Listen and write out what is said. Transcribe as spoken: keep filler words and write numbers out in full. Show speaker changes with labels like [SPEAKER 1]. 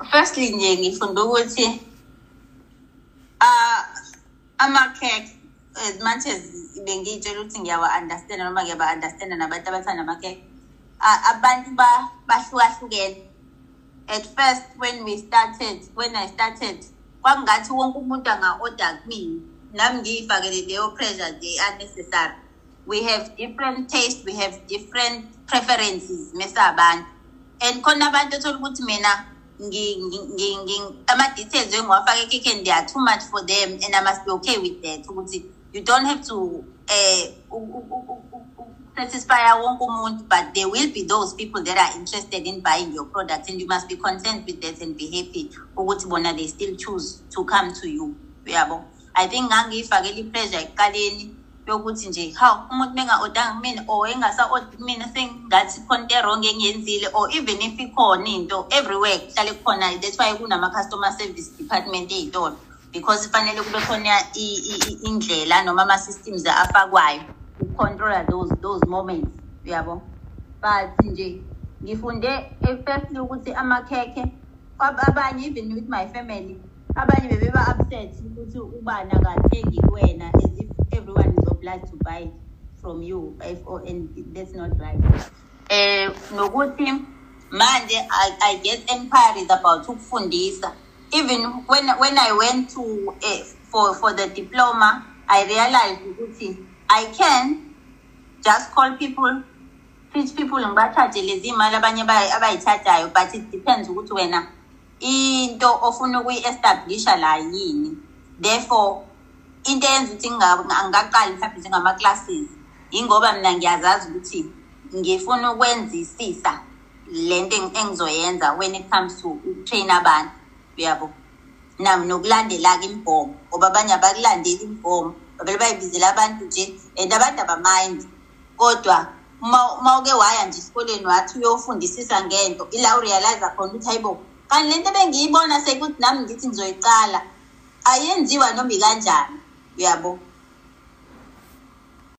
[SPEAKER 1] firstly nje ngifunda ukuthi ah ama-cake as much as bengitshela ukuthi ngiyawa-understand noma ngiyaba-understand nabantu abathanda ama-cake abantu bahlukahlukene. At first when we started when I started kwangathi wonke umuntu anga-order kumina nami ngiyifakele leyo pressure nje unnecessary. We have different taste, we have different preferences mesabantu, and khona abantu ethola ukuthi mina ama-details engiwafake ekekeni they are too much for them, and I must be okay with that. Ukuthi you don't have to uh, satisfy wonke umuntu, but there will be those people that are interested in buying your product, and you must be content with that and be happy ukuthi bona they still choose to come to you. Yabo, I think ngangiyifakele pressure ekuqaleni yokuthi nje how umuntu menga-order kumina or engasa-order kumina sengathi khona into wrong engiyenzile, or even if ikhona into everywhere kuhlale kukhona. That's why kunama-customer service department ey'tolo, because kufanele kube khona indlela noma ama-systems afakwayo control those those moments. Yabo, but nje ngifunde firstly ukuthi amakhekhe abanye even with my family abanye bebeba upset ukuthi ubana akathengi kuwena as if everyone is obliged to buy from you, if, or, and that's not right. Eh nokuthi manje I, I get inquiries about ukufundisa. Even when when I went to uh, for for the diploma, I realized ukuthi I can just call people, teach people ngibathathe lezi imali abanye abayithathayo, but it depends ukuthi wena into ofuna ukuyi-establisha la yini. Therefore into eyenza ukuthi ngingaqali mhlawumbe njengama-classes ingoba mina ngiyazazi ukuthi ngifuna ukwenzisisa lento engizoyenza when it comes to train abantu. Yabo, nami nokulandela-ke imigomo ngoba abanye abakulandeli imigomo babele bayibizela abantu nje and abantu abamind. Kodwa uma uke waya nje esikoleni wathi uyofundisisa ngento ila urealize khona ukuthi hayibo kanti lento ebengiyibona sekuthi nami ngithi ngizoyiqala ayenziwa noma ikanjani. Yabo,